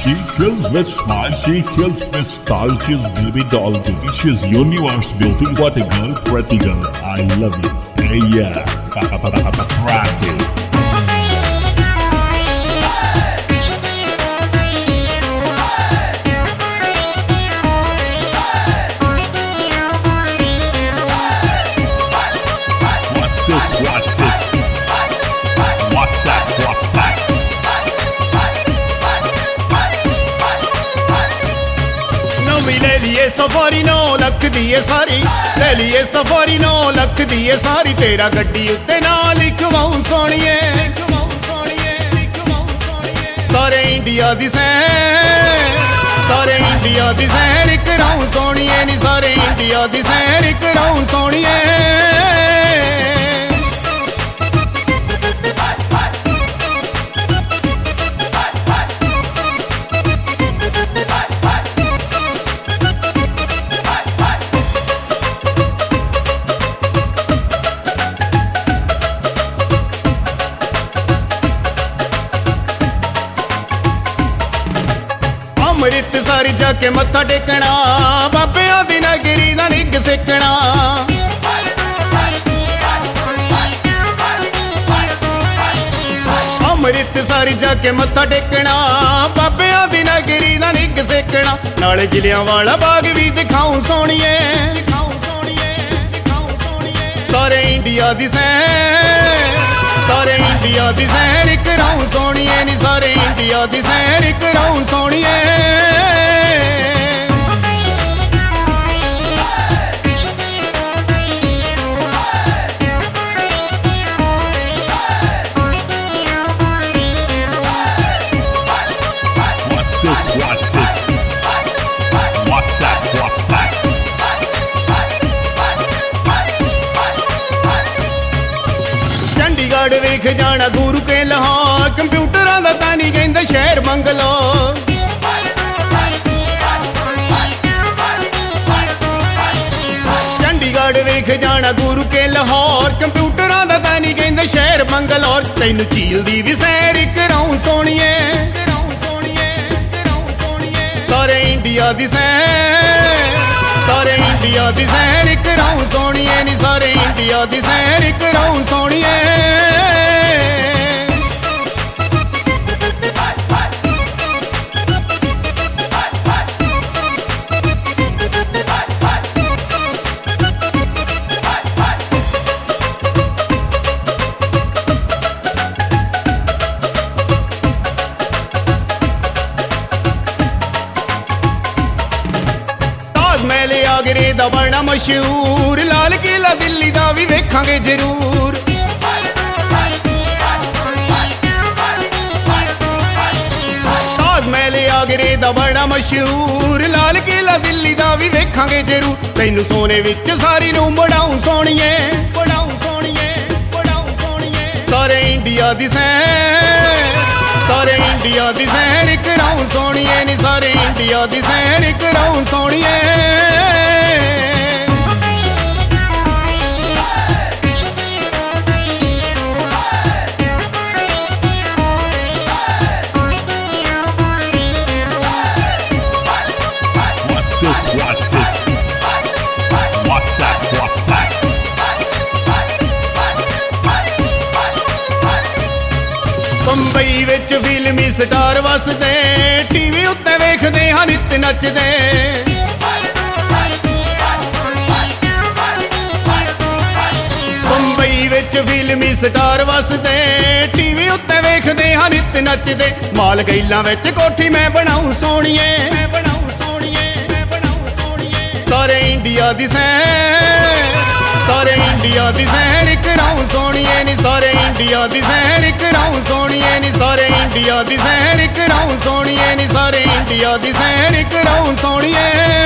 She kills with smile, she kills with style. She's baby doll beauty, she's universe beauty. What a girl, pretty girl, I love you. Hey yeah, crack it. ले लिए safari 9 लख दी है सारी, ले लिए safari 9 लख दी है सारी। तेरा गड्डी उत्ते ना लिखवाऊं सोनिए, सारे इंडिया दी सैर, सारे इंडिया दी सैर कराऊं सोनिए नी, सारे इंडिया दी सैर कराऊं सोनिए। अमृतसर जाके मत्था टेकना, बाबियां दी नगरी दा निग सिक्खना। अमृतसर जाके मत्था टेकना, बाबियां दी नगरी दा निग सिक्खना। नाले जलियांवाला बाग भी दिखाऊं सोनिए, सारे इंडिया दी सैर, सारे इंडिया दी सैर कराऊं सोनिए नी, सारे इंडिया दी सैर कराऊं सोनिए। चंडीगढ़ वेख जाना गुरु के लाहौर, कंप्यूटरां दा तानी कहंदे शहर मंगलो। चंडीगढ़ वेख जाना गुरु के लाहौर, कंप्यूटरां दा तानी कहंदे शहर मंगलौर। तैनू झील दी भी सैर कराऊं सोनिए, सारे इंडिया दी सैर, सारे इंडिया दी सैर कराऊं सोनिए नी, सारे इंडिया दी सैर कराऊं सोनिए। आगरे दा बड़ा मशहूर, लाल किला दिल्ली दा भी वेखांगे जरूर। ताजमहल आगरे दा बड़ा मशहूर, लाल किला दिल्ली दा भी वेखांगे जरूर। तैनू सोने विच सारी नूं बढ़ाऊं सोनिए, बढ़ाऊं सोनिए, बढ़ाऊं सोनिए। सारे इंडिया दी सैर, सारे इंडिया दी सैर कराऊं सोनिए नी, सारे इंडिया दी सैर कराऊं सोनिए। बंबई विच फिल्मी स्टार वसदे, टीवी उत्ते वेखदे हां नित नचदे। बंबई विच फिल्मी स्टार वसदे, टीवी उत्ते वेखदे हां नित नचदे। माल गैलां विच कोठी मैं बनाऊं सोनिए, मैं बनाऊं सोनिए, मैं बनाऊं सोनिए। सारे इंडिया दी सैर, सारे इंडिया दी सैर कराऊं सोनिए नी, सारे इंडिया दी सैर कराऊं सोनिए नी, सारे इंडिया दी सैर कराऊं सोनिए नी, सारे इंडिया दी सैर कराऊं सोनिए।